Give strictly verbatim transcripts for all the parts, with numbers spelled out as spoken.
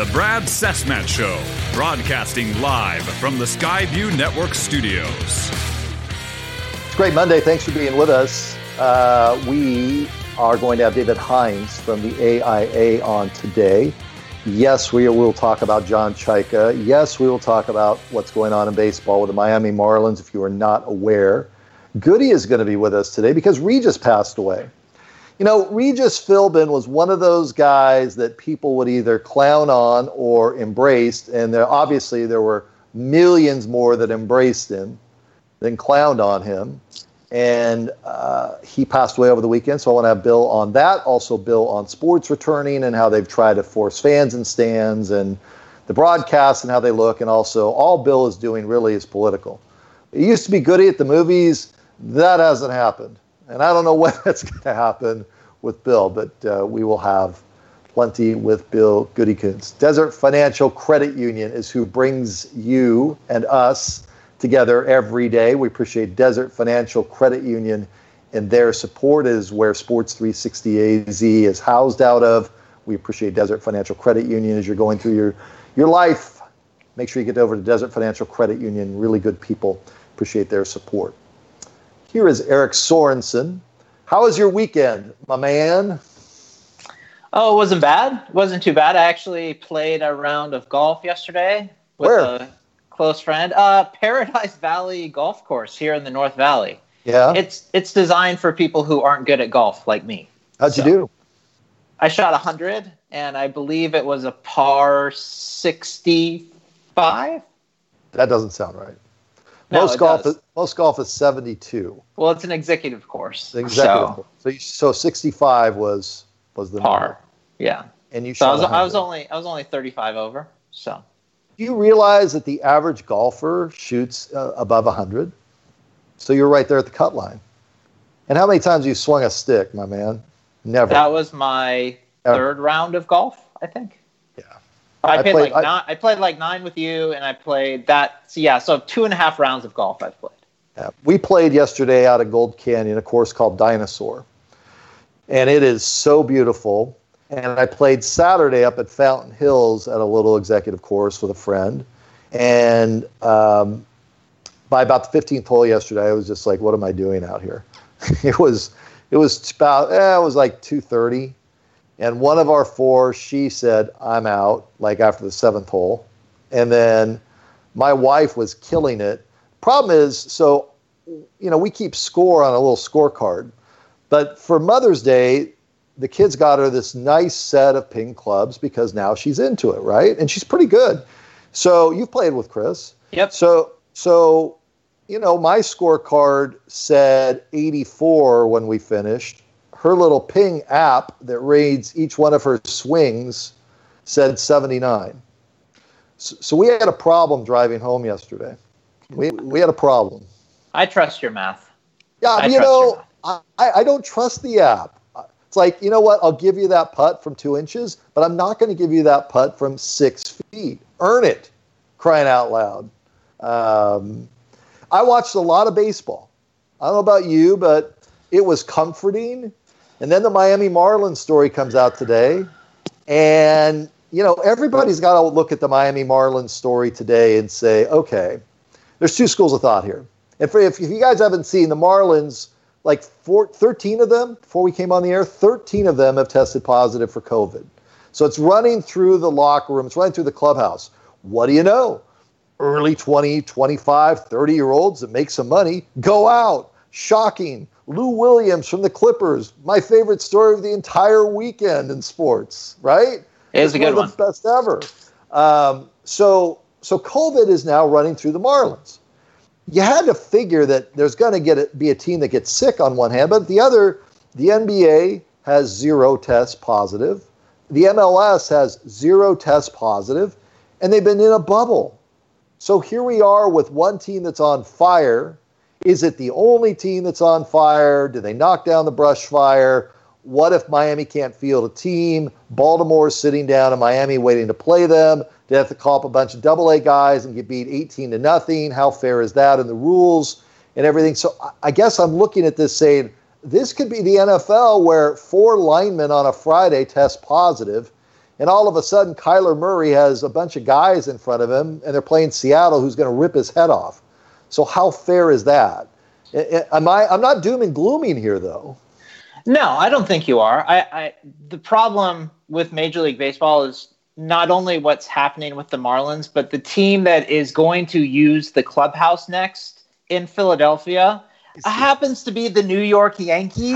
The Brad Cessmat Show, broadcasting live from the Skyview Network studios. It's a great Monday. Thanks for being with us. Uh, we are going to have David Hines from the A I A on today. Yes, we will talk about John Chayka. Yes, we will talk about what's going on in baseball with the Miami Marlins, if you are not aware. Goody is going to be with us today because Regis passed away. You know, Regis Philbin was one of those guys that people would either clown on or embraced, and there obviously there were millions more that embraced him than clowned on him. And uh, he passed away over the weekend, so I want to have Bill on that. Also, Bill on sports returning and how they've tried to force fans in stands and the broadcasts and how they look. And also, all Bill is doing really is political. It used to be Goody at the movies. That hasn't happened. And I don't know when that's going to happen with Bill, but uh, we will have plenty with Bill Goodykins. Desert Financial Credit Union is who brings you and us together every day. We appreciate Desert Financial Credit Union and their support is where Sports three sixty A Z is housed out of. We appreciate Desert Financial Credit Union as you're going through your, your life. Make sure you get over to Desert Financial Credit Union. Really good people. Appreciate their support. Here is Eric Sorensen. How was your weekend, my man? Oh, it wasn't bad. It wasn't too bad. I actually played a round of golf yesterday with Where? a close friend. Uh, Paradise Valley Golf Course here in the North Valley. Yeah. It's it's designed for people who aren't good at golf like me. How'd so, you do? I shot one hundred, and I believe it was a par sixty-five. That doesn't sound right. No, most it golf does. is, most golf is seventy-two. Well, it's an executive course. The executive so, course. So, you, so sixty-five was was the par. number. Yeah. And you So shot I was, I one hundred. was only I was only thirty-five over. So Do you realize that the average golfer shoots uh, above one hundred? So you're right there at the cut line. And how many times have you swung a stick, my man? Never. that was my Ever. third round of golf, I think. Yeah. I, I played played- like I- nine. I played like nine with you, and I played that. So yeah, so two and a half rounds of golf I've played. Yeah. We played yesterday out at Gold Canyon, a course called Dinosaur. And it is so beautiful. And I played Saturday up at Fountain Hills at a little executive course with a friend. And um, by about the fifteenth hole yesterday, I was just like, what am I doing out here? it was it was about, eh, it was like two thirty. And one of our four, she said, I'm out, like after the seventh hole. And then my wife was killing it. Problem is, so, you know, we keep score on a little scorecard. But for Mother's Day, the kids got her this nice set of ping clubs because now she's into it, right? And she's pretty good. So you've played with Chris. Yep. So, so you know, my scorecard said eighty-four when we finished. Her little ping app that reads each one of her swings said seventy-nine. So, so we had a problem driving home yesterday. We we had a problem. I trust your math. Yeah, I you trust know, your math. I, I don't trust the app. It's like, you know what? I'll give you that putt from two inches, but I'm not going to give you that putt from six feet. Earn it, crying out loud. Um, I watched a lot of baseball. I don't know about you, but it was comforting. And then the Miami Marlins story comes out today. And, you know, everybody's got to look at the Miami Marlins story today and say, okay, there's two schools of thought here. And for, if, if you guys haven't seen the Marlins, like four, thirteen of them, before we came on the air, thirteen of them have tested positive for COVID. So it's running through the locker room. It's running through the clubhouse. What do you know? Early twenty, twenty-five, thirty-year-olds that make some money go out. Shocking. Lou Williams from the Clippers, my favorite story of the entire weekend in sports, right? It is a good one. Of the best ever. Um, so, so COVID is now running through the Marlins. You had to figure that there's going to get a, be a team that gets sick on one hand, but the other, the N B A has zero tests positive. The M L S has zero tests positive, and they've been in a bubble. So here we are with one team that's on fire. Is it the only team that's on fire? Do they knock down the brush fire? What if Miami can't field a team? Baltimore's sitting down in Miami waiting to play them. They have to call up a bunch of double A guys and get beat eighteen to nothing. How fair is that in the rules and everything? So I guess I'm looking at this saying, this could be the N F L where four linemen on a Friday test positive, and all of a sudden Kyler Murray has a bunch of guys in front of him, and they're playing Seattle, who's going to rip his head off. So how fair is that? Am I? I'm not doom and glooming here, though. No, I don't think you are. I, I the problem with Major League Baseball is not only what's happening with the Marlins, but the team that is going to use the clubhouse next in Philadelphia happens to be the New York Yankees.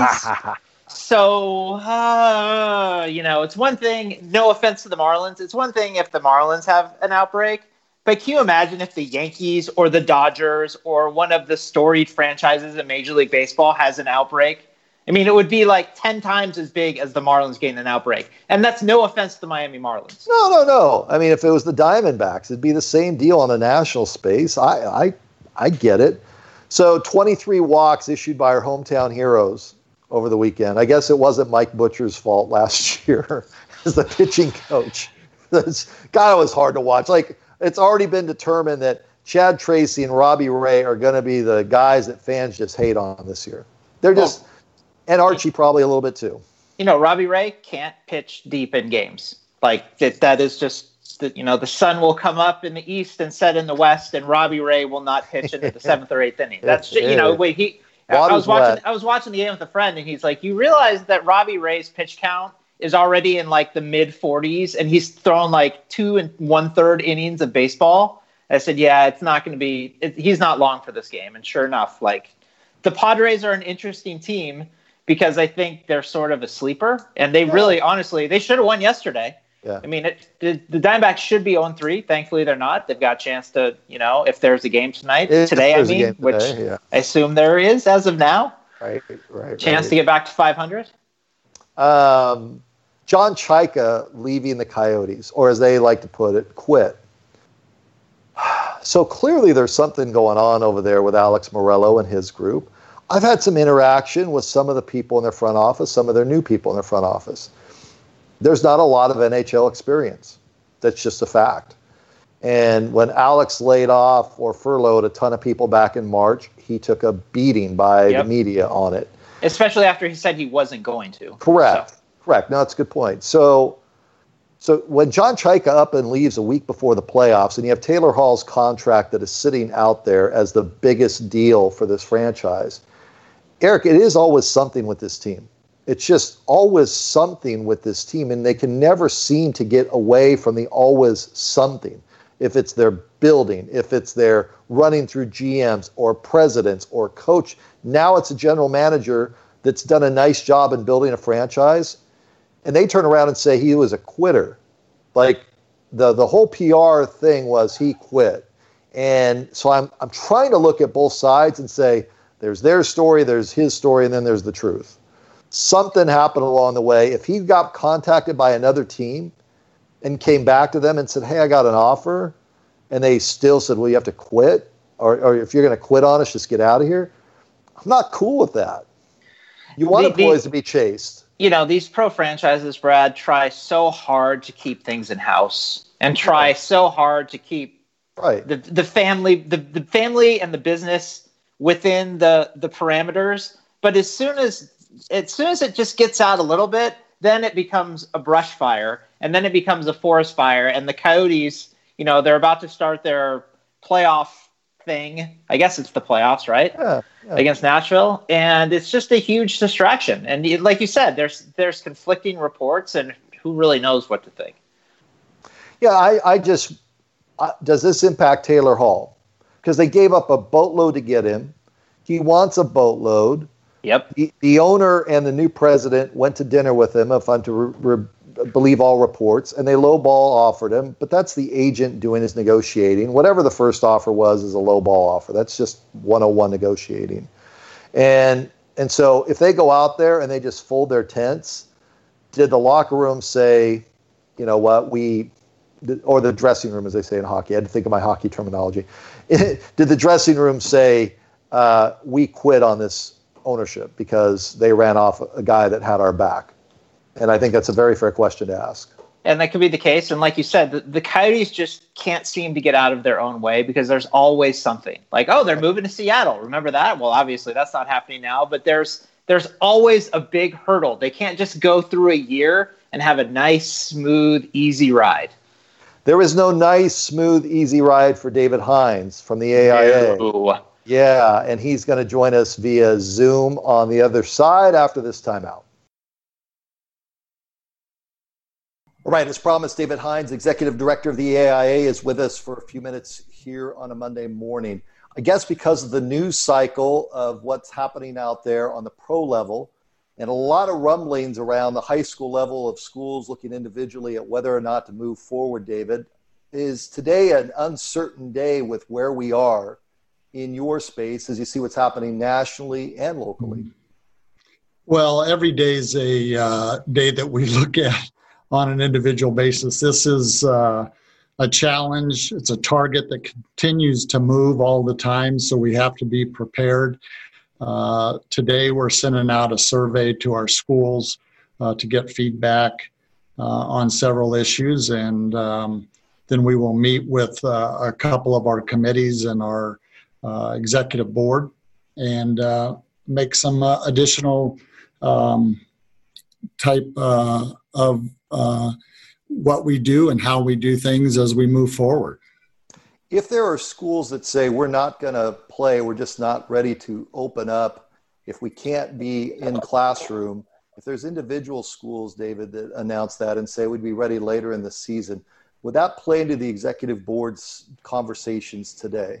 So, uh, you know, it's one thing, no offense to the Marlins, it's one thing if the Marlins have an outbreak, but can you imagine if the Yankees or the Dodgers or one of the storied franchises in Major League Baseball has an outbreak? I mean, it would be like ten times as big as the Marlins getting an outbreak. And that's no offense to the Miami Marlins. No, no, no. I mean, if it was the Diamondbacks, it'd be the same deal on the national space. I, I, I get it. So twenty-three walks issued by our hometown heroes over the weekend. I guess it wasn't Mike Butcher's fault last year as the pitching coach. It's, God, it was hard to watch. Like, it's already been determined that Chad Tracy and Robbie Ray are going to be the guys that fans just hate on this year. They're just, well, and Archie probably a little bit too. You know, Robbie Ray can't pitch deep in games. Like, that, that is just, the, you know, the sun will come up in the east and set in the west, and Robbie Ray will not pitch into the seventh or eighth inning. That's, just, you know, wait, he, I was watching, wet. I was watching the game with a friend, and he's like, you realize that Robbie Ray's pitch count is already in like the mid forties, and he's thrown like two and one third innings of baseball. I said, yeah, it's not going to be, it, he's not long for this game. And sure enough, like, the Padres are an interesting team because I think they're sort of a sleeper, and they yeah. really, honestly, they should have won yesterday. Yeah. I mean, it, the, the Diamondbacks should be oh and three. Thankfully, they're not. They've got a chance to, you know, if there's a game tonight, if today, I mean, today, which yeah. I assume there is as of now. Right, right, Chance right. to get back to five hundred. Um, John Chaika leaving the Coyotes, or as they like to put it, quit. So clearly there's something going on over there with Alex Morello and his group. I've had some interaction with some of the people in their front office, some of their new people in their front office. There's not a lot of N H L experience. That's just a fact. And when Alex laid off or furloughed a ton of people back in March, he took a beating by yep. the media on it. Especially after he said he wasn't going to. Correct. So. Correct. No, that's a good point. So, so when John Chaika up and leaves a week before the playoffs, and you have Taylor Hall's contract that is sitting out there as the biggest deal for this franchise, Eric, it is always something with this team. It's just always something with this team, and they can never seem to get away from the always something. If it's their building, if it's their running through G Ms or presidents or coach, now it's a general manager that's done a nice job in building a franchise, and they turn around and say he was a quitter. Like, the the whole P R thing was he quit. And so I'm I'm trying to look at both sides and say, there's their story, there's his story, and then there's the truth. Something happened along the way. If he got contacted by another team and came back to them and said, hey, I got an offer, and they still said, well, you have to quit, or, or if you're going to quit on us, just get out of here, I'm not cool with that. You want the, employees the, to be chased. You know, these pro franchises, Brad, try so hard to keep things in-house and try right. so hard to keep right. the the family the, the family and the business within the, the parameters. But as soon as as soon as it just gets out a little bit, then it becomes a brush fire, and then it becomes a forest fire. And the Coyotes, you know, they're about to start their playoff thing. I guess it's the playoffs, right? Yeah, yeah. Against Nashville, and it's just a huge distraction. And like you said, there's there's conflicting reports, and who really knows what to think? Yeah, I, I just uh, does this impact Taylor Hall? Because they gave up a boatload to get him. He wants a boatload. Yep. The, the owner and the new president went to dinner with him, if I'm to re- re- believe all reports, and they lowball offered him. But that's the agent doing his negotiating. Whatever the first offer was is a lowball offer. That's just one oh one negotiating. And and so if they go out there and they just fold their tents, did the locker room say, you know what, we, or the dressing room, as they say in hockey, I had to think of my hockey terminology. Did the dressing room say, uh, we quit on this ownership because they ran off a guy that had our back? And I think that's a very fair question to ask. And that could be the case. And like you said, the, the Coyotes just can't seem to get out of their own way because there's always something. Like, oh, they're moving to Seattle. Remember that? Well, obviously that's not happening now. But there's there's always a big hurdle. They can't just go through a year and have a nice, smooth, easy ride. There is no nice, smooth, easy ride for David Hines from the A I A. No. Yeah, and he's going to join us via Zoom on the other side after this timeout. All right, as promised, David Hines, Executive Director of the A I A, is with us for a few minutes here on a Monday morning. I guess because of the news cycle of what's happening out there on the pro level, and a lot of rumblings around the high school level of schools looking individually at whether or not to move forward, David, is today an uncertain day with where we are in your space as you see what's happening nationally and locally? Well, every day is a uh, day that we look at on an individual basis. This is uh, a challenge. It's a target that continues to move all the time, so we have to be prepared. Uh, today, we're sending out a survey to our schools uh, to get feedback uh, on several issues, and um, then we will meet with uh, a couple of our committees and our uh, executive board and uh, make some uh, additional um, type uh, of uh, what we do and how we do things as we move forward. If there are schools that say we're not going to play, we're just not ready to open up, if we can't be in classroom, if there's individual schools, David, that announce that and say we'd be ready later in the season, would that play into the executive board's conversations today?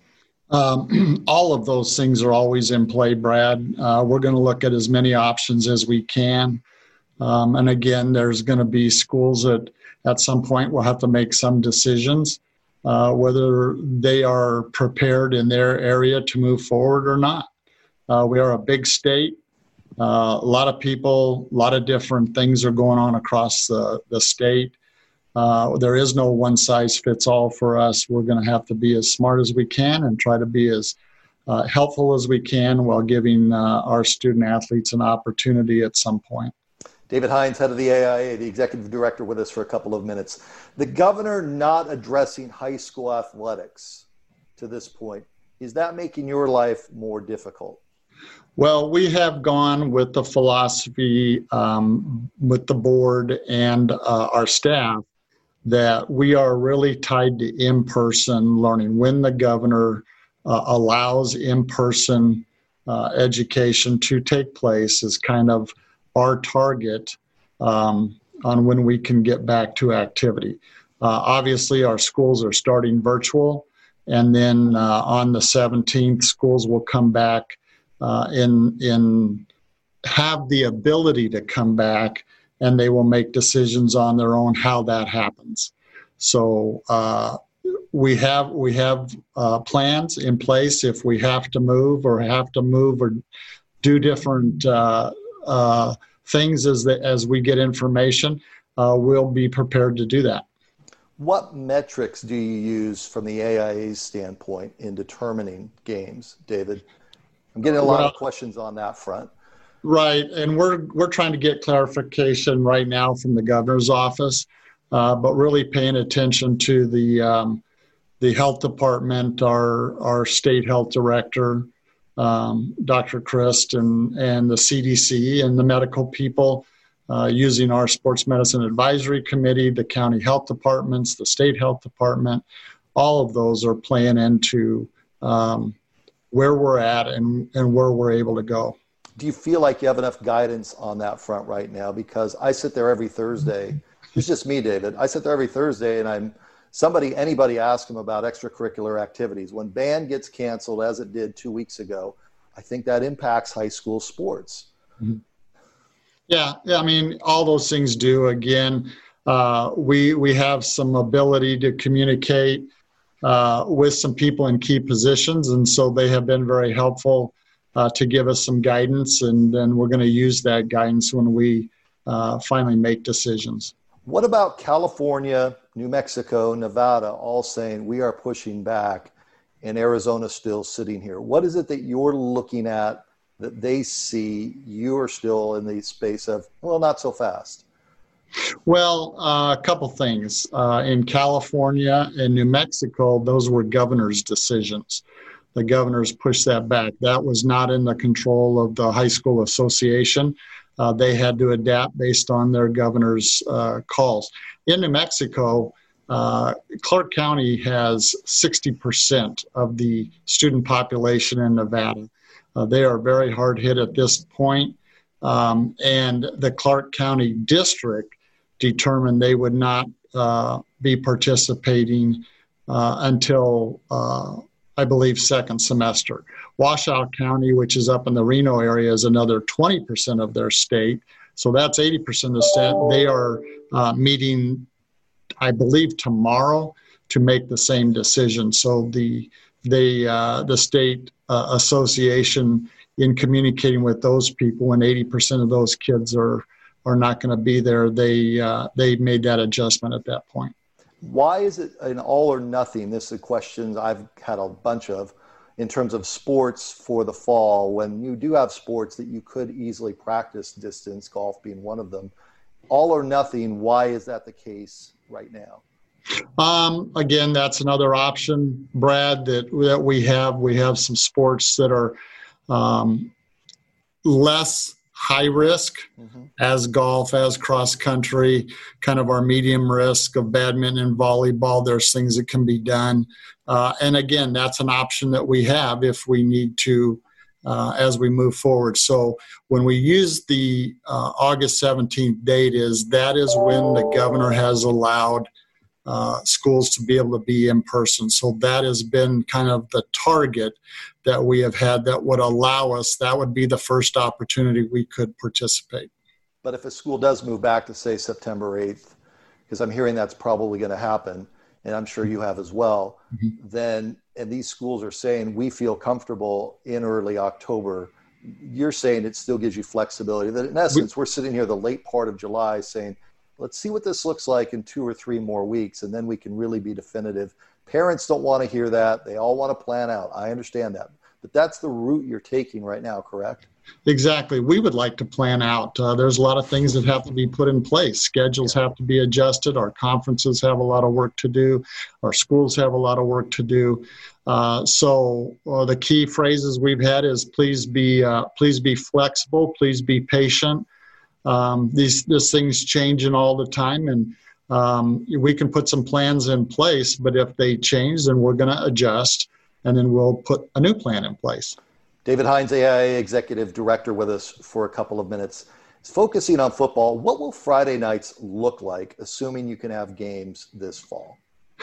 Um, all of those things are always in play, Brad. Uh, we're going to look at as many options as we can. Um, and again, there's going to be schools that at some point will have to make some decisions. Uh, whether they are prepared in their area to move forward or not. Uh, we are a big state. Uh, a lot of people, a lot of different things are going on across the, the state. Uh, there is no one size fits all for us. We're going to have to be as smart as we can and try to be as uh, helpful as we can while giving uh, our student athletes an opportunity at some point. David Hines, head of the A I A, the executive director, with us for a couple of minutes. The governor not addressing high school athletics to this point, is that making your life more difficult? Well, we have gone with the philosophy um, with the board and uh, our staff that we are really tied to in-person learning. When the governor uh, allows in-person uh, education to take place is kind of our target um, on when we can get back to activity. Uh, obviously, our schools are starting virtual, and then uh, on the seventeenth, schools will come back uh, in in have the ability to come back, and they will make decisions on their own how that happens. So uh, we have we have uh, plans in place if we have to move or have to move or do different uh, uh, things as the, as we get information, uh, we'll be prepared to do that. What metrics do you use from the A I A's standpoint in determining games, David? I'm getting a lot well, of questions on that front. Right, and we're we're trying to get clarification right now from the governor's office, uh, but really paying attention to the um, the health department, our our state health director, Um, Doctor Christ, and, and the C D C and the medical people uh, using our Sports Medicine Advisory Committee, the county health departments, the state health department. All of those are playing into um, where we're at and, and where we're able to go. Do you feel like you have enough guidance on that front right now? Because I sit there every Thursday. It's just me, David. I sit there every Thursday and I'm Somebody, anybody ask them about extracurricular activities. When band gets canceled, as it did two weeks ago, I think that impacts high school sports. Mm-hmm. Yeah, I mean, all those things do. Again, uh, we we have some ability to communicate uh, with some people in key positions, and so they have been very helpful uh, to give us some guidance, and then we're going to use that guidance when we uh, finally make decisions. What about California, New Mexico, Nevada, all saying we are pushing back, and Arizona still sitting here? What is it that you're looking at that they see you're still in the space of, well, not so fast? Well, uh, a couple things. Uh, in California and New Mexico, those were governor's decisions. The governors pushed that back. That was not in the control of the high school association. uh, they had to adapt based on their governor's uh, calls. In New Mexico, uh, Clark County has sixty percent of the student population in Nevada. Uh, they are very hard hit at this point, um, and the Clark County district determined they would not uh, be participating uh, until, uh, I believe, second semester. Washoe County, which is up in the Reno area, is another twenty percent of their state. So that's eighty percent of the state. They are uh, meeting, I believe, tomorrow to make the same decision. So the the uh, the state uh, association, in communicating with those people, when eighty percent of those kids are are not going to be there, they uh, they made that adjustment at that point. Why is it an all or nothing? This is a question I've had a bunch of in terms of sports for the fall, when you do have sports that you could easily practice distance, golf being one of them. All or nothing, why is that the case right now? Um, again, that's another option, Brad, that, that we have. We have some sports that are um, less high risk, mm-hmm. as golf, as cross country, kind of our medium risk of badminton and volleyball. There's things that can be done. Uh, and again, that's an option that we have if we need to uh, as we move forward. So when we use the uh, August seventeenth date, is that is when the governor has allowed uh, schools to be able to be in person. So that has been kind of the target that we have had that would allow us, that would be the first opportunity we could participate. But if a school does move back to, say, September eighth, because I'm hearing that's probably going to happen, and I'm sure you have as well, mm-hmm. then, and these schools are saying, we feel comfortable in early October, you're saying it still gives you flexibility. That in essence, we, we're sitting here the late part of July saying, let's see what this looks like in two or three more weeks, and then we can really be definitive. Parents don't want to hear that. They all want to plan out. I understand that. But that's the route you're taking right now, correct? Exactly. We would like to plan out. Uh, there's a lot of things that have to be put in place. Schedules have to be adjusted. Our conferences have a lot of work to do. Our schools have a lot of work to do. Uh, so uh, the key phrases we've had is please be uh, please be flexible. Please be patient. Um, these, these things changing all the time, and um, we can put some plans in place, but if they change, then we're going to adjust, and then we'll put a new plan in place. David Hines, A I A Executive Director, with us for a couple of minutes. Focusing on football, what will Friday nights look like, assuming you can have games this fall?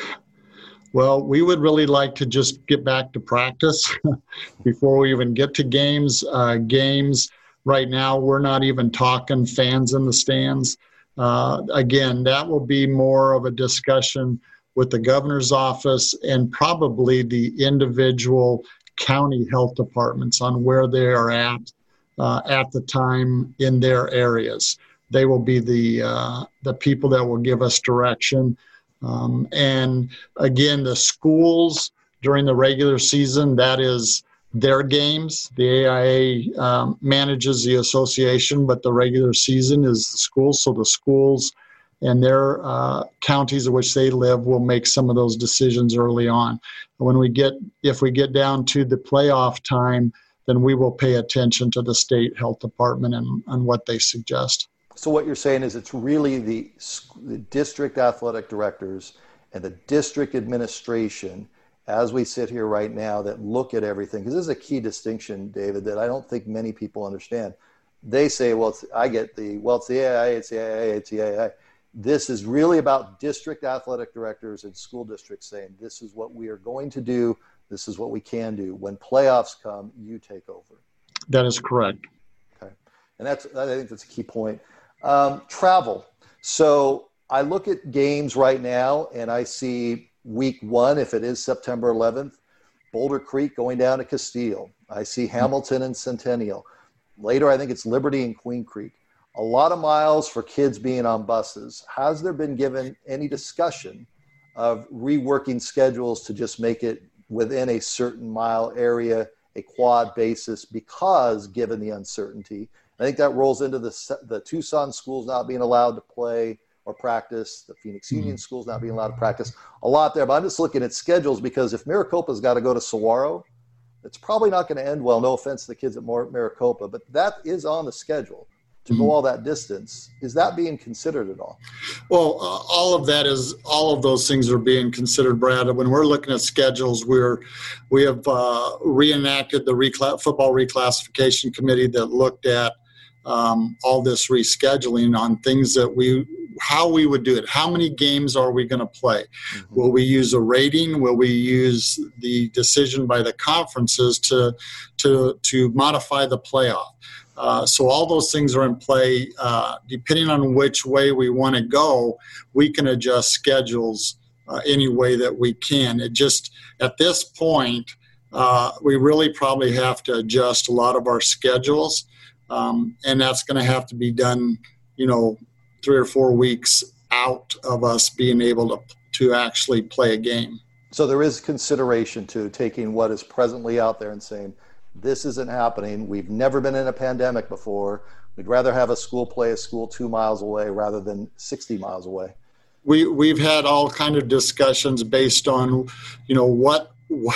Well, we would really like to just get back to practice before we even get to games. Uh, games right now, we're not even talking fans in the stands. Uh, again, that will be more of a discussion with the governor's office and probably the individual county health departments on where they are at uh, at the time in their areas. They will be the uh, the people that will give us direction. Um, and again, the schools during the regular season, that is their games. The A I A um, manages the association, but the regular season is the schools. So the schools and their uh, counties in which they live will make some of those decisions early on. When we get, if we get down to the playoff time, then we will pay attention to the state health department and, and what they suggest. So what you're saying is it's really the, the district athletic directors and the district administration, as we sit here right now, that look at everything. Because this is a key distinction, David, that I don't think many people understand. They say, well, it's, I get the, well, it's the A I A, it's the A I A, it's the A I A. This is really about district athletic directors and school districts saying, this is what we are going to do. This is what we can do. When playoffs come, you take over. That is correct. Okay. And that's, I think that's a key point. Um, travel. So I look at games right now and I see week one, if it is September eleventh, Boulder Creek going down to Castile. I see Hamilton and Centennial. Later, I think it's Liberty and Queen Creek. A lot of miles for kids being on buses. Has there been given any discussion of reworking schedules to just make it within a certain mile area, a quad basis, because given the uncertainty? I think that rolls into the the Tucson schools not being allowed to play or practice, the Phoenix Union schools not being allowed to practice. A lot there, but I'm just looking at schedules because if Maricopa's got to go to Saguaro, it's probably not going to end well. No offense to the kids at Maricopa, but that is on the schedule to go all that distance. Is that being considered at all? Well, uh, all of that is, all of those things are being considered, Brad. When we're looking at schedules, we're, we have uh, reenacted the recla- football reclassification committee that looked at um, all this rescheduling on things that we, how we would do it. How many games are we going to play? Mm-hmm. Will we use a rating? Will we use the decision by the conferences to, to, to modify the playoff? Uh, so all those things are in play. Uh, depending on which way we want to go, we can adjust schedules uh, any way that we can. It just, at this point, uh, we really probably have to adjust a lot of our schedules, um, and that's going to have to be done, you know, three or four weeks out of us being able to to actually play a game. So there is consideration to taking what is presently out there and saying, this isn't happening. We've never been in a pandemic before. We'd rather have a school play a school two miles away rather than sixty miles away. We, we've had all kind of discussions based on, you know, what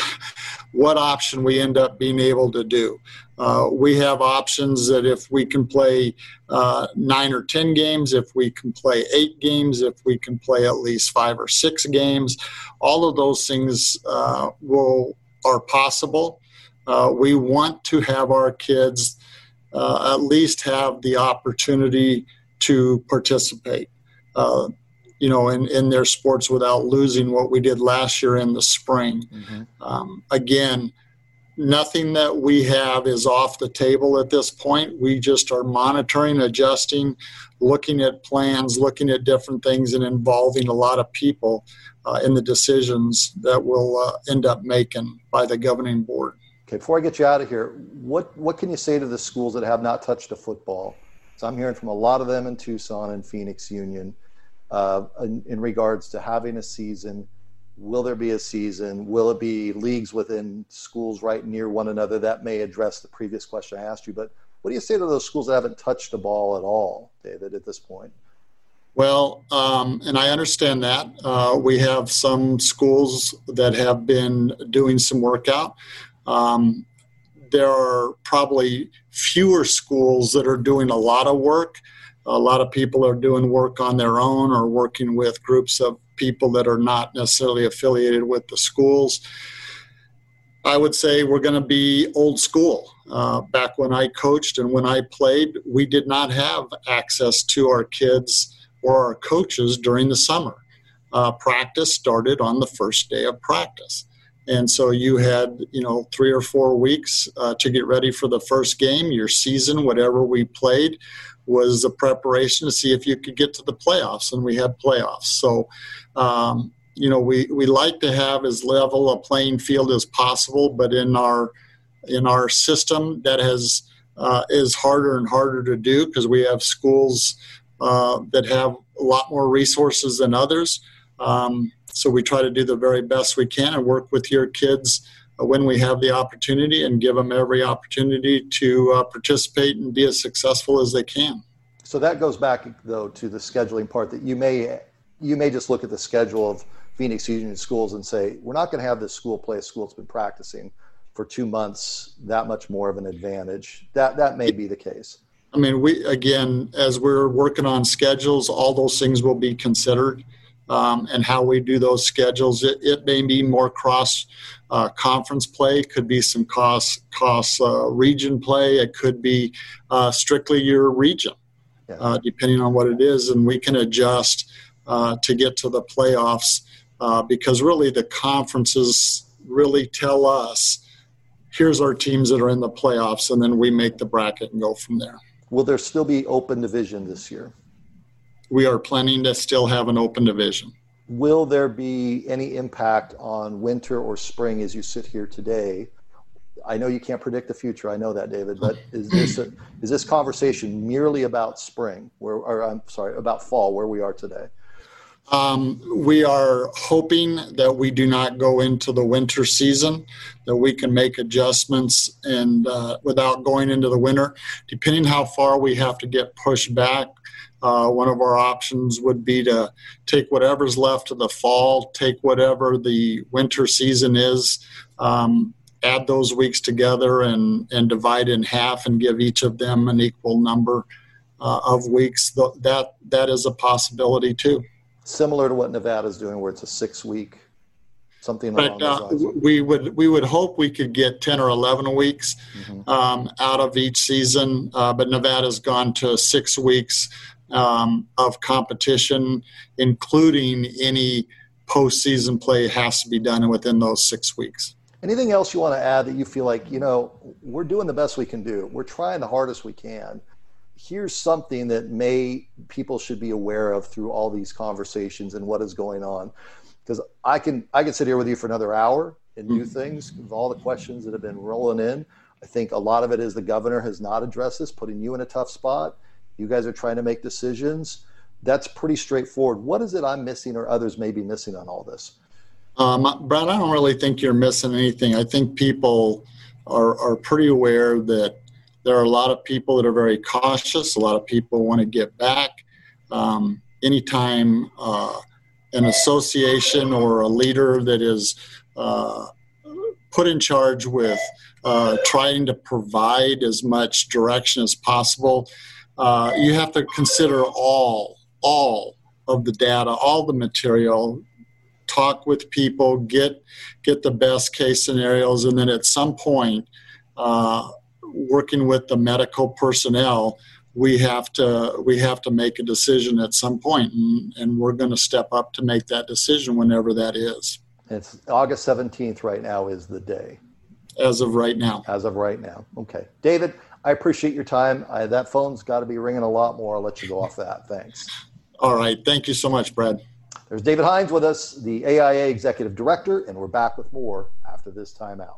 what option we end up being able to do. Uh, we have options that if we can play uh, nine or ten games, if we can play eight games, if we can play at least five or six games, all of those things uh, will are possible. Uh, we want to have our kids uh, at least have the opportunity to participate, uh, you know, in, in their sports without losing what we did last year in the spring. Mm-hmm. Um, again, nothing that we have is off the table at this point. We just are monitoring, adjusting, looking at plans, looking at different things, and involving a lot of people uh, in the decisions that we'll uh, end up making by the governing board. Okay, before I get you out of here, what, what can you say to the schools that have not touched a football? So I'm hearing from a lot of them in Tucson and Phoenix Union uh, in, in regards to having a season. Will there be a season? Will it be leagues within schools right near one another? That may address the previous question I asked you. But what do you say to those schools that haven't touched the ball at all, David, at this point? Well, um, and I understand that. Uh, we have some schools that have been doing some workout. Um, there are probably fewer schools that are doing a lot of work. A lot of people are doing work on their own or working with groups of people that are not necessarily affiliated with the schools. I would say we're going to be old school. Uh, back when I coached and when I played, we did not have access to our kids or our coaches during the summer. Uh, practice started on the first day of practice. And so you had, you know, three or four weeks uh, to get ready for the first game. Your season, whatever we played, was a preparation to see if you could get to the playoffs, and we had playoffs. So, um, you know, we, we like to have as level a playing field as possible, but in our in our system, that has uh, is harder and harder to do because we have schools uh, that have a lot more resources than others. Um, so we try to do the very best we can and work with your kids uh, when we have the opportunity and give them every opportunity to uh, participate and be as successful as they can. So that goes back, though, to the scheduling part that you may you may just look at the schedule of Phoenix Union schools and say, we're not going to have this school play a school that's been practicing for two months that much more of an advantage. That that may be the case. I mean, we again, as we're working on schedules, all those things will be considered. Um, and how we do those schedules. It, it may be more cross uh, conference play, could be some cross, cross uh, region play. It could be uh, strictly your region, yeah. uh, depending on what it is. And we can adjust uh, to get to the playoffs uh, because really the conferences really tell us, here's our teams that are in the playoffs, and then we make the bracket and go from there. Will there still be open division this year? We are planning to still have an open division. Will there be any impact on winter or spring as you sit here today? I know you can't predict the future. I know that, David. But is this a, is this conversation merely about spring, where, or I'm sorry, about fall, where we are today? Um, we are hoping that we do not go into the winter season, that we can make adjustments and uh, without going into the winter. Depending how far we have to get pushed back, Uh, one of our options would be to take whatever's left of the fall, take whatever the winter season is, um, add those weeks together and, and divide in half and give each of them an equal number. uh, of weeks, th- that that is a possibility too. Similar to what Nevada's doing, where it's a six-week, something along But uh, those lines. we would we would hope we could get ten or eleven weeks Mm-hmm. um, out of each season, uh, but Nevada's gone to six weeks um, of competition, including any postseason play has to be done within those six weeks. Anything else you want to add that you feel like, you know, we're doing the best we can do. We're trying the hardest we can. Here's something that may people should be aware of through all these conversations and what is going on. Because I can I can sit here with you for another hour and do things with all the questions that have been rolling in. I think a lot of it is the governor has not addressed this, putting you in a tough spot. You guys are trying to make decisions. That's pretty straightforward. What is it I'm missing or others may be missing on all this? Um, Brad, I don't really think you're missing anything. I think people are, are pretty aware that there are a lot of people that are very cautious. A lot of people want to get back. Um, anytime uh, an association or a leader that is uh, put in charge with uh, trying to provide as much direction as possible, uh, you have to consider all, all of the data, all the material, talk with people, get get the best case scenarios, and then at some point, uh, working with the medical personnel, we have to we have to make a decision at some point, and, and we're going to step up to make that decision whenever that is. It's August seventeenth right now is the day. As of right now. As of right now. Okay. David, I appreciate your time. I, that phone's got to be ringing a lot more. I'll let you go off that. Thanks. All right. Thank you so much, Brad. There's David Hines with us, the A I A Executive Director, and we're back with more after this timeout.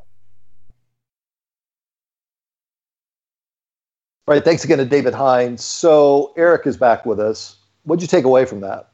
All right, thanks again to David Hines. So Eric is back with us. What'd you take away from that?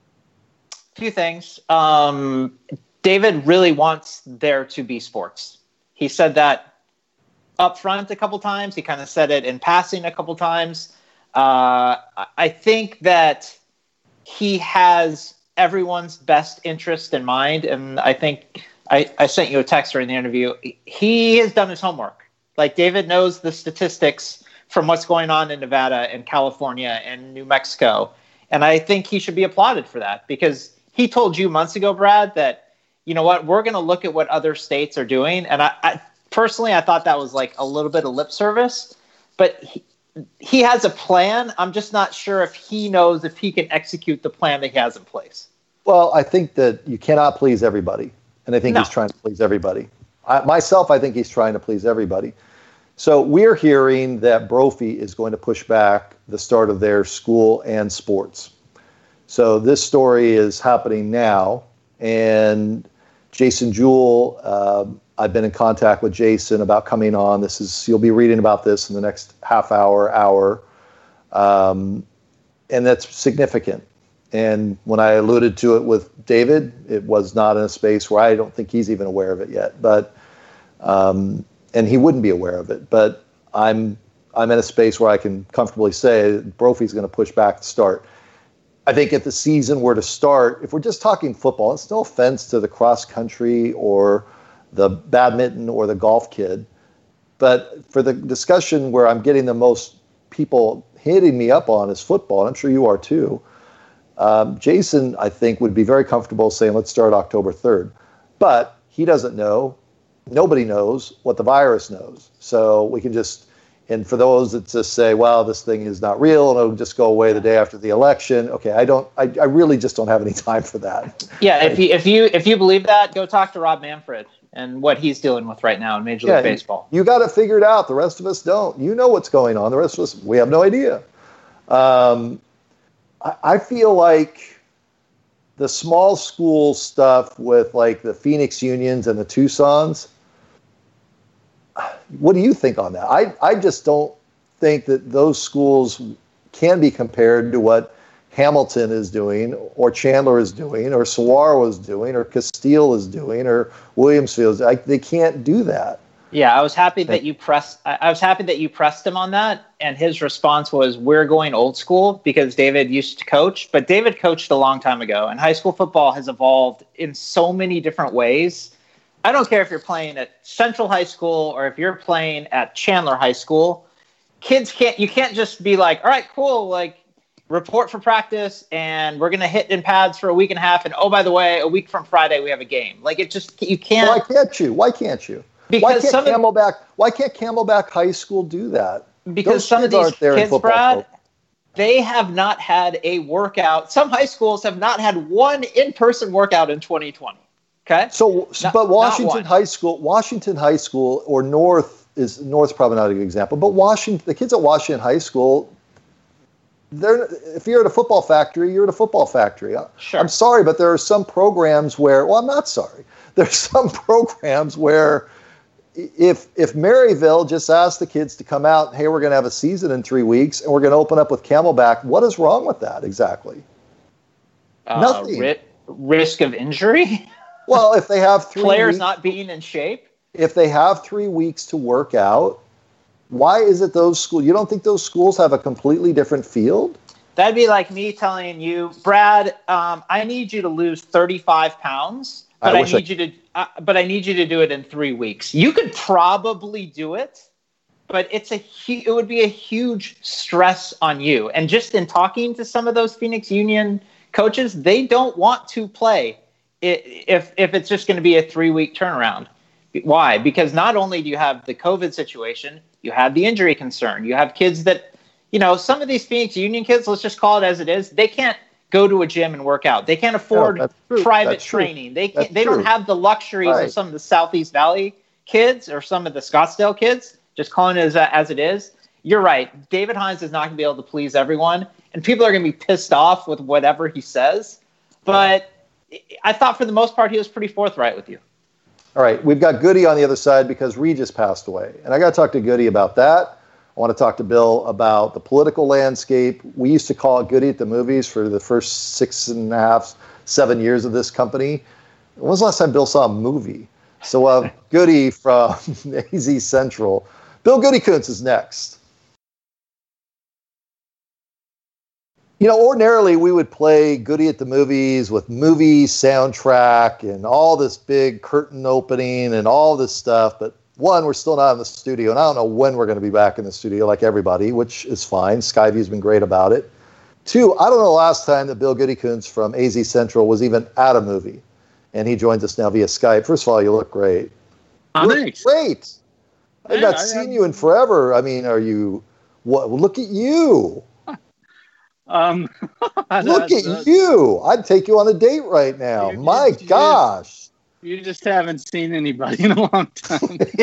A few things. Um, David really wants there to be sports. He said that up front a couple times. He kind of said it in passing a couple times. Uh, I think that he has everyone's best interest in mind. And I think I, I sent you a text during the interview. He has done his homework. Like, David knows the statistics from what's going on in Nevada and California and New Mexico. And I think he should be applauded for that, because he told you months ago, Brad, that, you know what, we're going to look at what other states are doing. And I, I personally, I thought that was like a little bit of lip service, but he, he has a plan. I'm just not sure if he knows if he can execute the plan that he has in place. Well, I think that you cannot please everybody. And I think No. he's trying to please everybody. I, myself, I think he's trying to please everybody. So we're hearing that Brophy is going to push back the start of their school and sports. So this story is happening now. And Jason Jewell, uh, I've been in contact with Jason about coming on. This is, you'll be reading about this in the next half hour, hour. Um, and that's significant. And when I alluded to it with David, it was not in a space where I don't think he's even aware of it yet. But um, and he wouldn't be aware of it. But I'm I'm in a space where I can comfortably say Brophy's going to push back the start. I think if the season were to start, if we're just talking football, it's no offense to the cross country or the badminton or the golf kid, but for the discussion where I'm getting the most people hitting me up on is football, and I'm sure you are too. Um, Jason, I think, would be very comfortable saying, let's start October third. But he doesn't know. Nobody knows what the virus knows. So we can just, and for those that just say, well, this thing is not real, and it'll just go away the day after the election. Okay, I don't, I, I really just don't have any time for that. Yeah, if you, if you, if you believe that, go talk to Rob Manfred and what he's dealing with right now in Major League Yeah, Baseball. You got it figured out. The rest of us don't. You know what's going on. The rest of us, we have no idea. Um, I feel like the small school stuff with like the Phoenix Unions and the Tucsons, what do you think on that? I, I just don't think that those schools can be compared to what Hamilton is doing or Chandler is doing or Saguaro is doing or Castile is doing or Williamsfield. Like, they can't do that. Yeah, I was happy that you pressed. I was happy that you pressed him on that, and his response was, "We're going old school," because David used to coach, but David coached a long time ago, and high school football has evolved in so many different ways. I don't care if you're playing at Central High School or if you're playing at Chandler High School. kids can't, you can't just be like, all right, cool, like report for practice and we're going to hit in pads for a week and a half. And oh, by the way, a week from Friday, we have a game. Like it just, you can't. Why can't you? Why can't you? Because why can't some Camelback, of, why can't Camelback High School do that? Because Those some of kids these aren't there in kids, football Brad, program. they have not had a workout. Some high schools have not had one in-person workout in twenty twenty. Okay. So, Not- but Washington not one. High School, Washington High School, or North is North's probably not a good example. But Washington, the kids at Washington High School, they're if you're at a football factory, you're at a football factory. Sure. I'm sorry, but there are some programs where. Well, I'm not sorry. There's some programs where. If if Maryville just asked the kids to come out, hey, we're going to have a season in three weeks, and we're going to open up with Camelback, what is wrong with that exactly? Uh, Nothing. ri- risk of injury. Well, if they have three Players weeks, not being in shape. if they have three weeks to work out, why is it those schools? You don't think those schools have a completely different field? That'd be like me telling you, Brad, um, I need you to lose thirty-five pounds, but I I, wish I- need you to, uh, but I need you to do it in three weeks. You could probably do it, but it's a hu- it would be a huge stress on you. And just in talking to some of those Phoenix Union coaches, they don't want to play it if if it's just going to be a three week turnaround. Why? Because not only do you have the COVID situation, you have the injury concern. You have kids that, you know, some of these Phoenix Union kids, let's just call it as it is, they can't go to a gym and work out. They can't afford No, that's true. private That's true. training. They That's can't, they don't true. have the luxuries Right. of some of the Southeast Valley kids or some of the Scottsdale kids, just calling it as, as it is. You're right. David Hines is not going to be able to please everyone, and people are going to be pissed off with whatever he says. But I thought for the most part he was pretty forthright with you. All right, we've got Goody on the other side because Regis passed away. And I got to talk to Goody about that. I want to talk to Bill about the political landscape. We used to call it Goody at the Movies for the first six and a half, seven years of this company. When was the last time Bill saw a movie? So uh, Goody from A Z Central. Bill Goody Kuntz is next. You know, ordinarily we would play Goody at the Movies with movie soundtrack and all this big curtain opening and all this stuff. But one, we're still not in the studio, and I don't know when we're going to be back in the studio like everybody, which is fine. Skyview's been great about it. Two, I don't know the last time that Bill Goody Kuntz from A Z Central was even at a movie, and he joins us now via Skype. First of all, you look great. Oh, You look thanks. great. I've Yeah, not I- seen I'm- you in forever. I mean, are you? What? Look at you. Um, Look that's- at you. I'd take you on a date right now. You- you- My you- gosh. You just haven't seen anybody in a long time.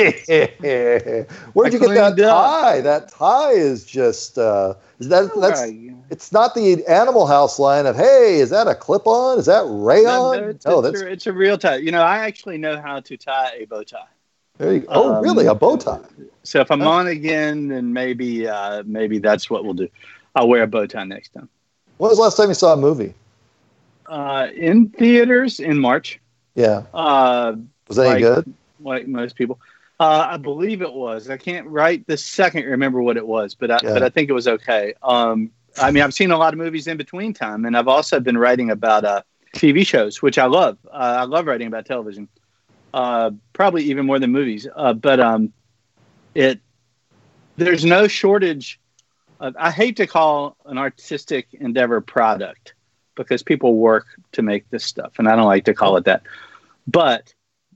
Where'd you get that cleaned up. tie? That tie is just, uh, is that, that's, Right. it's not the Animal House line of, hey, is that a clip-on? Is that No, rayon? no, it's, No, it's, that's, a, it's a real tie. You know, I actually know how to tie a bow tie. there you go. Oh, um, really? A bow tie? So if I'm Huh? on again, then maybe uh, maybe that's what we'll do. I'll wear a bow tie next time. When was the last time you saw a movie? Uh, in theaters in March. Yeah. Uh, Was that any like- good? like most people. Uh, I believe it was. I can't right this second remember what it was, but I, Yeah. but I think it was okay. Um, I mean, I've seen a lot of movies in between time, and I've also been writing about uh, T V shows, which I love. Uh, I love writing about television, uh, probably even more than movies. Uh, but um, it there's no shortage of. I hate to call an artistic endeavor product because people work to make this stuff, and I don't like to call it that. But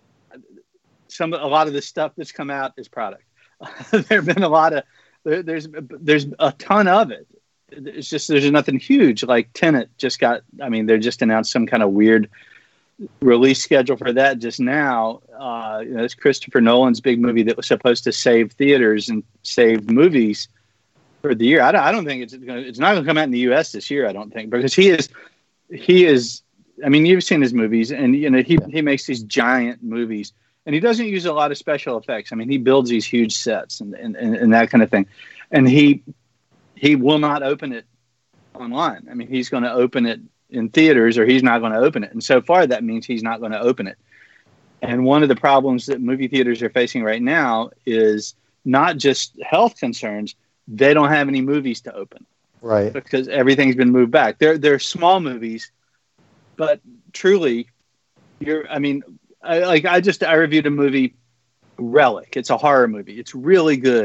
some a lot of the stuff that's come out is product. There have been a lot of there, there's there's a ton of it. It's just there's nothing huge like Tenet just got. I mean, they just announced some kind of weird release schedule for that just now. Uh, you know, it's Christopher Nolan's big movie that was supposed to save theaters and save movies for the year. I don't, I don't think it's gonna, it's not going to come out in the U S this year. I don't think because he is he is. I mean, you've seen his movies, and you know he Yeah. he makes these giant movies. And he doesn't use a lot of special effects. I mean, he builds these huge sets and, and, and that kind of thing. And he he will not open it online. I mean, he's going to open it in theaters or he's not going to open it. And so far, that means he's not going to open it. And one of the problems that movie theaters are facing right now is not just health concerns. They don't have any movies to open Right. because everything's been moved back. They're, they're small movies, but truly, you're, I mean, I, like I just I reviewed a movie, Relic. It's a horror movie. It's really good.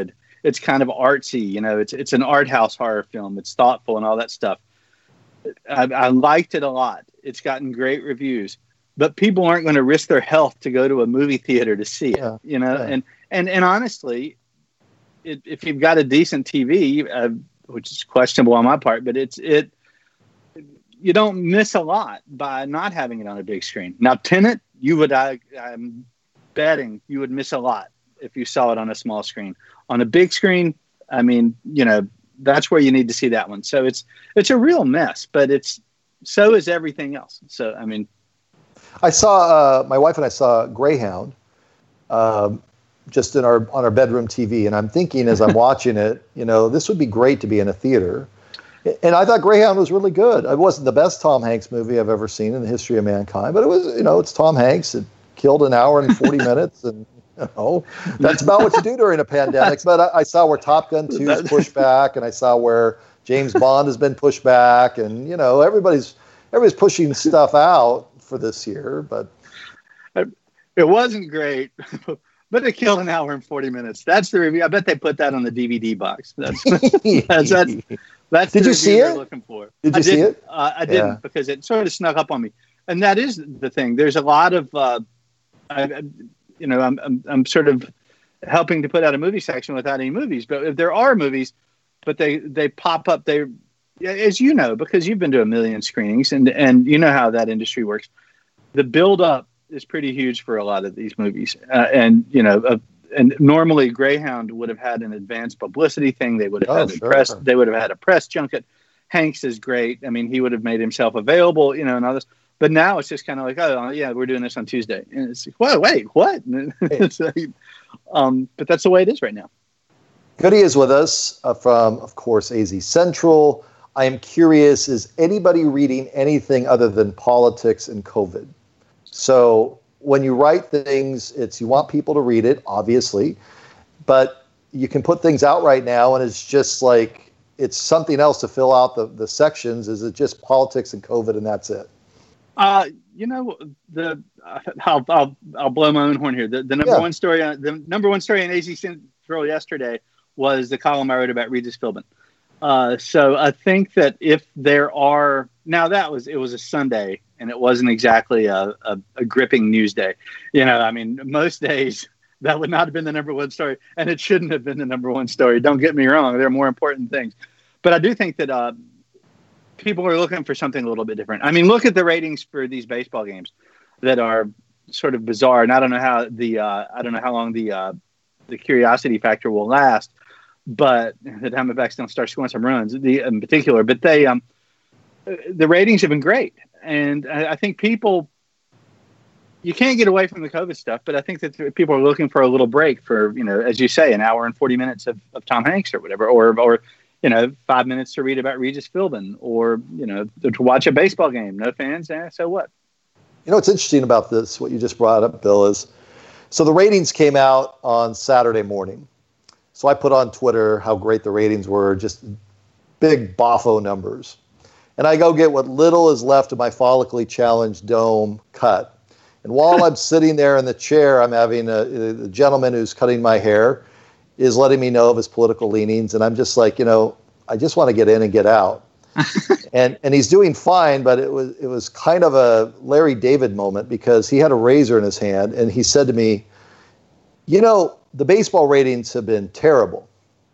it's kind of artsy. You know, it's it's an art house horror film. It's thoughtful and all that stuff. I, I liked it a lot. It's gotten great reviews, but people aren't going to risk their health to go to a movie theater to see it. Yeah, you know, yeah. and and and honestly, it, if you've got a decent T V, uh, which is questionable on my part, but it's it. You don't miss a lot by not having it on a big screen. Now, Tenet, you would I, I'm betting you would miss a lot if you saw it on a small screen. On a big screen, I mean, you know, that's where you need to see that one. So it's it's a real mess, but it's so is everything else. So I mean, I saw uh, my wife and I saw Greyhound, um, just in our on our bedroom T V, and I'm thinking as I'm watching it, you know, this would be great to be in a theater. And I thought Greyhound was really good. It wasn't the best Tom Hanks movie I've ever seen in the history of mankind, but it was, you know, it's Tom Hanks. It killed an hour and forty minutes, and you know, that's about what you do during a pandemic. But I, I saw where Top Gun two is pushed back, and I saw where James Bond has been pushed back, and you know, everybody's everybody's pushing stuff out for this year. But it wasn't great. But it killed an hour and forty minutes. That's the review. I bet they put that on the D V D box. That's that's that's, that's Did the you see they're it? Looking for. Did you I see it? Uh, I didn't yeah. because it sort of snuck up on me. And that is the thing. There's a lot of, uh, I, you know, I'm, I'm I'm sort of helping to put out a movie section without any movies. But if there are movies, but they they pop up. They, as you know, because you've been to a million screenings and and you know how that industry works. The build up is pretty huge for a lot of these movies. Uh, and, you know, uh, and normally Greyhound would have had an advanced publicity thing. They would have oh, had sure. a press, they would have had a press junket. Hanks is great. I mean, he would have made himself available, you know, and all this. But now it's just kind of like, oh, yeah, we're doing this on Tuesday. And it's like, whoa, wait, what? It's like, um, but that's the way it is right now. Goody is with us uh, from, of course, A Z Central. I am curious, is anybody reading anything other than politics and COVID? So when you write things, it's you want people to read it, obviously, but you can put things out right now, and it's just like it's something else to fill out the, the sections. Is it just politics and COVID, and that's it? Uh, you know, the uh, I'll, I'll I'll blow my own horn here. The, the number yeah. one story, on, the number one story in A Z Central yesterday was the column I wrote about Regis Philbin. Uh, so I think that if there are now that was it was a Sunday. And it wasn't exactly a, a, a gripping news day. You know, I mean, most days that would not have been the number one story, and it shouldn't have been the number one story. Don't get me wrong. There are more important things. But I do think that uh, people are looking for something a little bit different. I mean, look at the ratings for these baseball games that are sort of bizarre. And I don't know how the uh, I don't know how long the uh, the curiosity factor will last, but the Diamondbacks don't start scoring some runs the, in particular. But they um, the ratings have been great. And I think people, you can't get away from the COVID stuff, but I think that people are looking for a little break for, you know, as you say, an hour and forty minutes of, of Tom Hanks or whatever, or, or, you know, five minutes to read about Regis Philbin, or, you know, to watch a baseball game. No fans, eh, so what? You know, what's interesting about this, what you just brought up, Bill, is so the ratings came out on Saturday morning. So I put on Twitter how great the ratings were, just big boffo numbers. And I go get what little is left of my follically challenged dome cut. And while I'm sitting there in the chair, I'm having a, the gentleman who's cutting my hair is letting me know of his political leanings. And I'm just like, you know, I just want to get in and get out. and and he's doing fine, but it was it was kind of a Larry David moment because he had a razor in his hand. And he said to me, you know, the baseball ratings have been terrible.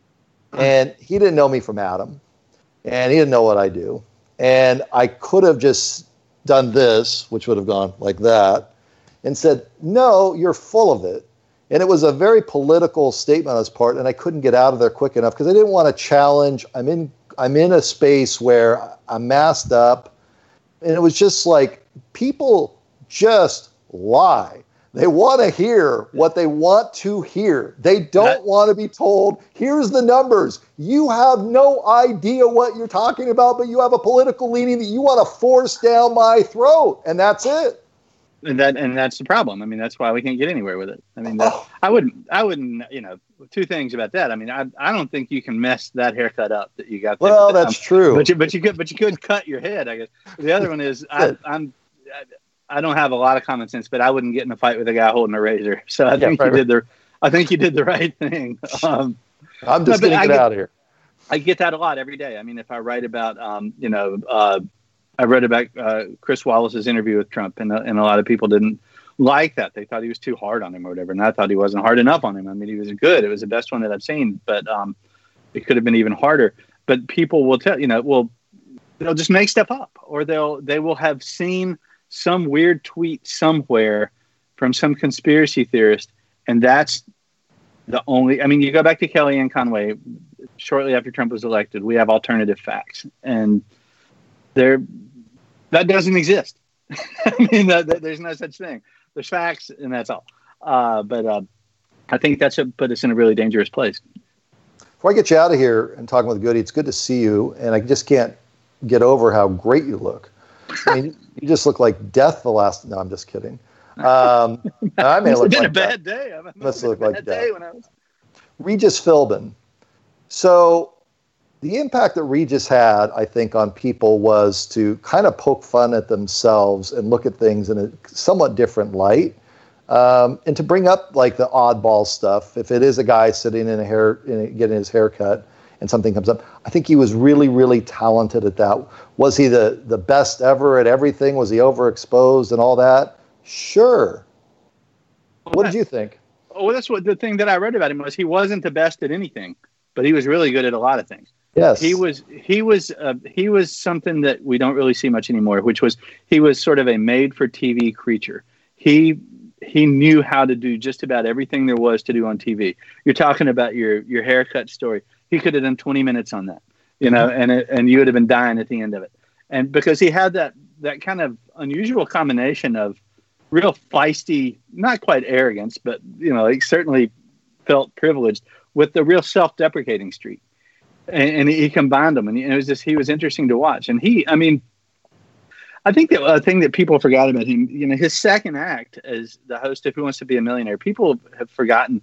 And he didn't know me from Adam. And he didn't know what I do. And I could have just done this, which would have gone like that, and said, no, you're full of it. And it was a very political statement on his part, and I couldn't get out of there quick enough because I didn't want to challenge. I'm in I'm in a space where I'm masked up, and it was just like people just lie. They want to hear what they want to hear. They don't that, want to be told, here's the numbers. You have no idea what you're talking about, but you have a political leaning that you want to force down my throat, and that's it. And that and that's the problem. I mean, that's why we can't get anywhere with it. I mean, that, oh. I wouldn't, I wouldn't, you know, two things about that. I mean, I I don't think you can mess that haircut up that you got there. Well, that's um, true. But you, but you could, but you could cut your head, I guess. The other one is I, I'm. I, I don't have a lot of common sense, but I wouldn't get in a fight with a guy holding a razor. So I think yeah, you did the, I think you did the right thing. Um, I'm just No, going but to I get get- out of here. I get that a lot every day. I mean, if I write about, um, you know, uh, I read about uh, Chris Wallace's interview with Trump, and, uh, and a lot of people didn't like that. They thought he was too hard on him or whatever, and I thought he wasn't hard enough on him. I mean, he was good. It was the best one that I've seen, but um, it could have been even harder. But people will tell, you know, well, they'll just make stuff up, or they'll they will have seen some weird tweet somewhere from some conspiracy theorist, and that's the only. I mean, you go back to Kellyanne Conway. Shortly after Trump was elected, we have alternative facts, and there that doesn't exist. I mean, that, that, there's no such thing. There's facts, and that's all. Uh, but uh, I think that should put us in a really dangerous place. Before I get you out of here and talking with Goody, it's good to see you, and I just can't get over how great you look. I mean, you just look like death the last. No, I'm just kidding. Um, I may look it's been like a bad death. day. I mean, Must it look been a like bad day death. when I was. Regis Philbin. So the impact that Regis had, I think, on people was to kind of poke fun at themselves and look at things in a somewhat different light, um, and to bring up like the oddball stuff. If it is a guy sitting in a hair, in a, getting his hair cut, and something comes up, I think he was really, really talented at that. Was he the the best ever at everything? Was he overexposed and all that? Sure. What did you think? Oh, that's what the thing that I read about him was. He wasn't the best at anything, but he was really good at a lot of things. Yes, He was he was uh, he was something that we don't really see much anymore, which was he was sort of a made-for-T V creature. He he knew how to do just about everything there was to do on T V. You're talking about your your haircut story. He could have done twenty minutes on that, you know, and it, and you would have been dying at the end of it. And because he had that that kind of unusual combination of real feisty, not quite arrogance, but you know, he certainly felt privileged with the real self-deprecating streak. And, and he combined them, and it was just he was interesting to watch. And he, I mean, I think that a thing that people forgot about him, you know, his second act as the host of Who Wants to Be a Millionaire, people have forgotten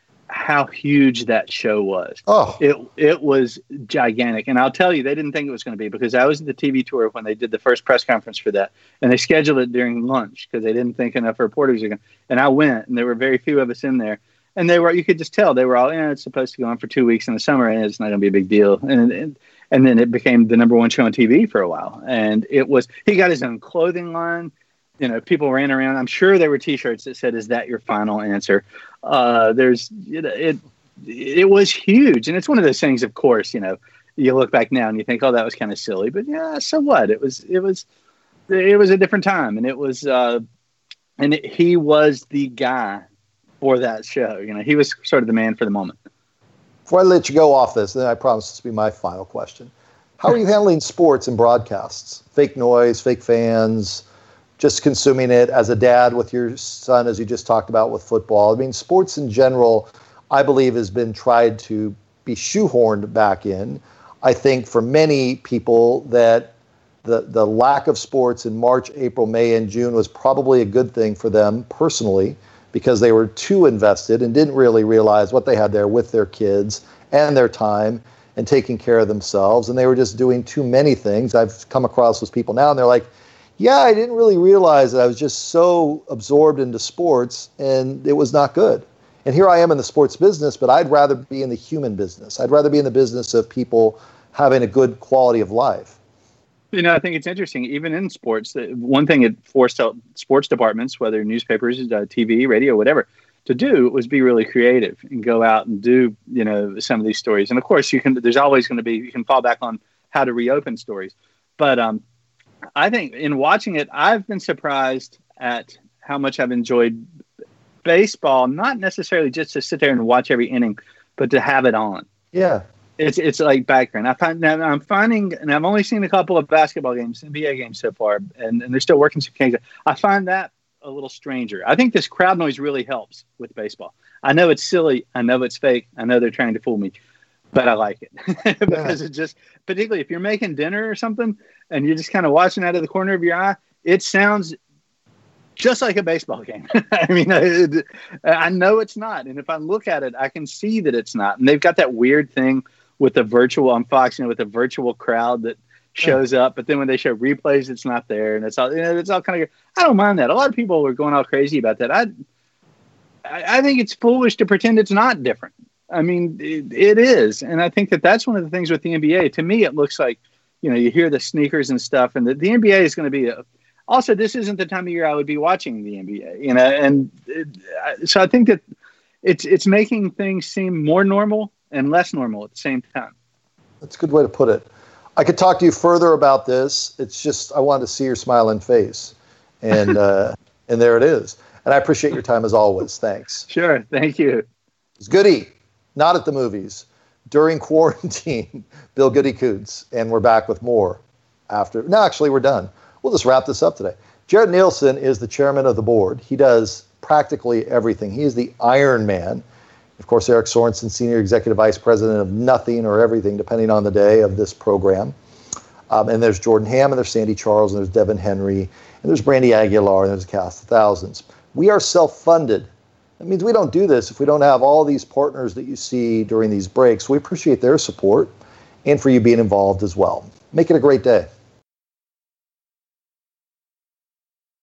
how huge that show was. Oh, It it was gigantic, and I'll tell you, they didn't think it was going to be, because I was at the T V tour when they did the first press conference for that, and they scheduled it during lunch because they didn't think enough reporters were going. And I went, and there were very few of us in there. And they were, you could just tell they were all, yeah, it's supposed to go on for two weeks in the summer, and it's not going to be a big deal. And, and and then it became the number one show on T V for a while. And it was, he got his own clothing line. You know, people ran around. I'm sure there were T-shirts that said, "Is that your final answer?" Uh, there's, you know, it it was huge, and it's one of those things. Of course, you know, you look back now and you think, "Oh, that was kind of silly," but yeah, so what? It was, it was, it was a different time, and it was, uh, and it, he was the guy for that show. You know, he was sort of the man for the moment. Before I let you go off this, then I promise this will be my final question. How are you handling sports and broadcasts? Fake noise, fake fans, just consuming it as a dad with your son, as you just talked about with football. I mean, sports in general, I believe, has been tried to be shoehorned back in. I think for many people that the, the lack of sports in March, April, May, and June was probably a good thing for them personally, because they were too invested and didn't really realize what they had there with their kids and their time and taking care of themselves. And they were just doing too many things. I've come across those people now, and they're like, yeah, I didn't really realize that I was just so absorbed into sports, and it was not good. And here I am in the sports business, but I'd rather be in the human business. I'd rather be in the business of people having a good quality of life. You know, I think it's interesting, even in sports, that one thing it forced out sports departments, whether newspapers, uh, T V, radio, whatever, to do was be really creative and go out and do, you know, some of these stories. And of course, you can, there's always going to be, you can fall back on how to reopen stories. But um, I think in watching it, I've been surprised at how much I've enjoyed baseball, not necessarily just to sit there and watch every inning, but to have it on. Yeah. It's it's like background. I find now I'm finding, and I've only seen a couple of basketball games, N B A games so far, and, and they're still working some games. I find that a little stranger. I think this crowd noise really helps with baseball. I know it's silly. I know it's fake. I know they're trying to fool me, but I like it because it just, particularly if you're making dinner or something and you're just kind of watching out of the corner of your eye, it sounds just like a baseball game. I mean, it, I know it's not. And if I look at it, I can see that it's not. And they've got that weird thing with the virtual on Fox, you know, with the virtual crowd that shows yeah. up, but then when they show replays, it's not there, and it's all, you know, it's all kind of. I don't mind that. A lot of people were going all crazy about that. I, I, I think it's foolish to pretend it's not different. I mean, it, it is. And I think that that's one of the things with the N B A. To me, it looks like, you know, you hear the sneakers and stuff, and the, the N B A is going to be a, also, this isn't the time of year I would be watching the N B A, you know, and it, so I think that it's it's making things seem more normal and less normal at the same time. That's a good way to put it. I could talk to you further about this. It's just I wanted to see your smiling face, and uh, and there it is. And I appreciate your time as always. Thanks. Sure, thank you. It's Goody, not at the movies, during quarantine. Bill Goody Coots, and we're back with more after. No, actually, we're done. We'll just wrap this up today. Jared Nielsen is the chairman of the board. He does practically everything. He is the Iron Man. Of course, Eric Sorensen, senior executive vice president of nothing or everything, depending on the day of this program. Um, and there's Jordan Hamm, and there's Sandy Charles, and there's Devin Henry, and there's Brandy Aguilar, and there's a cast of thousands. We are self-funded. That means we don't do this if we don't have all these partners that you see during these breaks. We appreciate their support and for you being involved as well. Make it a great day.